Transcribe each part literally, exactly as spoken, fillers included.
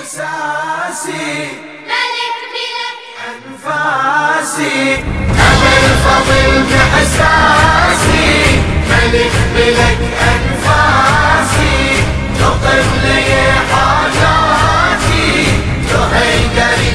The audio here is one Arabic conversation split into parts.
إحساسي ملك ملك أنفاسي أبي الفضل بإحساسي ملك ملك أنفاسي تطب لي حاجاتي تهيدري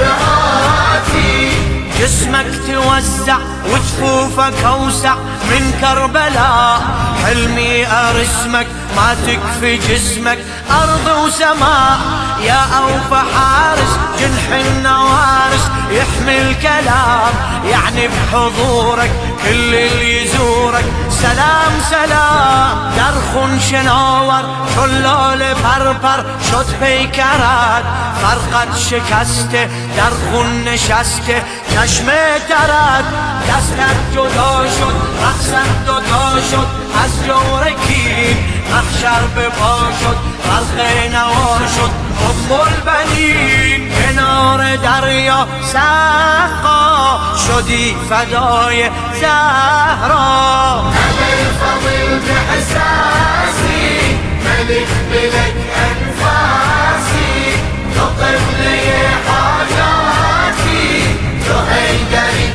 مرآتي جسمك توسع وجفوفك أوسع من كربلاء حلمي أرسمك ما تكفي جسمك أرض وسماء يا أوفى حارس جنح النوارس يحمي الكلام يعني بحضورك كل اللي يزورك سلام سلام درخ شناور شلال پرپر شد پیکرت فرقت شکسته درخ نشسته چشم درد دستت جدا شد رقصت دوتا شد از جورکی محشر به پا شد خلق نوا شد ام البنین کنار دریا سقا شدی فدای زهرا أبي الفضل بإحساسي ملك ملك أنفاسي تطب لي حاجاتي تهيدري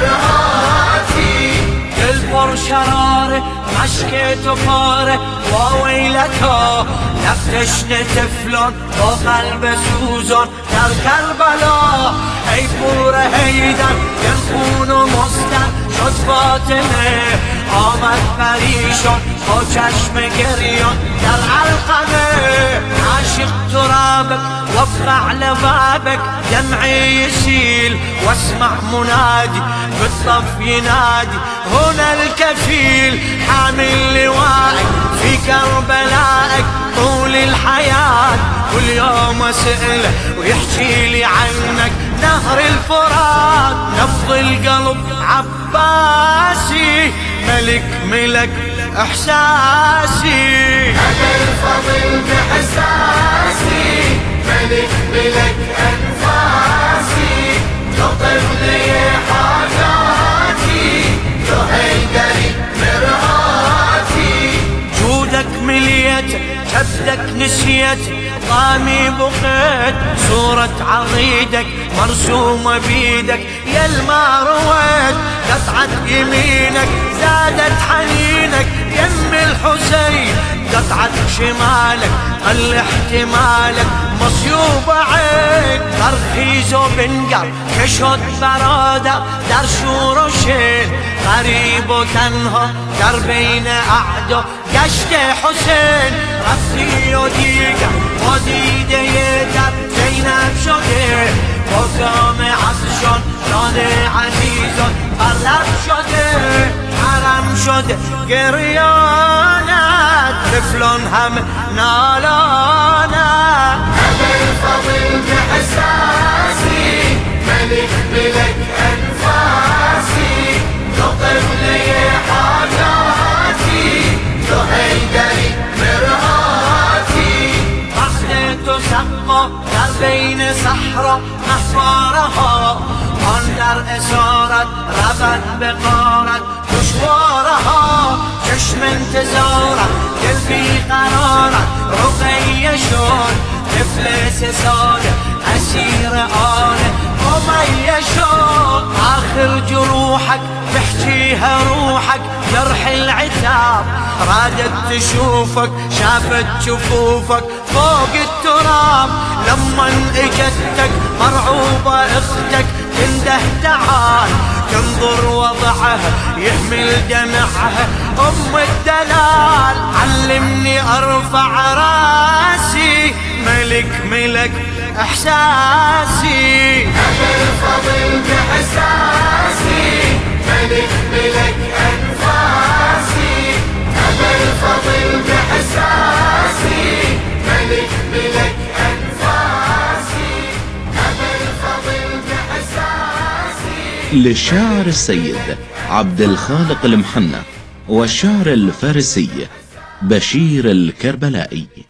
مرآتي دل پر شراره مشک تو پاره واویلتا نفتشن تفلان با قلب سوزان در کربلا ای پور هیدر دل خون و مستن شد فاطمه آمد پریشان با چشم گریان در علقمه عاشق ترابك وافقع لبابك دمعي يسيل واسمع منادي بالطف ينادي هنا الكفيل حامل لوائك في كربلائك طول الحياة كل يوم اسأله ويحكي لي عنك نهر الفرات نبض القلب عباسي ملك ملك إحساسي أبي الفضل بإحساسي ملك ملك أنفاسي تطب لي حاجاتي تهيدري مرآتي جودك مليت كبدك نسيت ضامي بقيت صورة عضيدك مرسومة بيدك يا الما رويت قطعة يمينك زادت حنينك يم الحسين قطعة شمالك قل احتمالك مصيوب عين ترخيز وبنقر كشد برادة در شور و شين غريب و تنها در بين أعدو گشت حسين رفتی و دیگر با دیده در زینب شده با کام عطشان جان عزیزان برلب شده حرم شده گریانت طفلان هم نالانت أبي الفضل بإحساسي ملك ملك أنفاسي تطب لي حاجاتي تهيدري مرآتي رحلة سقا در بين صحراء محفارها آن در اسارت ربط بقارت دشوارها چشم انتظارت دل بی قرارت رقیه شد طفل سه ساله اسیر آله امیه شد آخر جروحك تحكيها روحك جرح العتاب رادت تشوفك شافت جفوفك فوق التراب لما اجتك مرعوبة اختك تنده تعال تنظر وضعها يحمل دمعها ام الدلال علمني ارفع راسي ملك ملك احساسي أبي الفضل بإحساسي ملك ملك أنفاسي أبي الفضل بإحساسي ملك ملك أنفاسي أبي الفضل بإحساسي للشاعر السيد عبد الخالق المحنى والشاعر الفارسي بشير الكربلائي.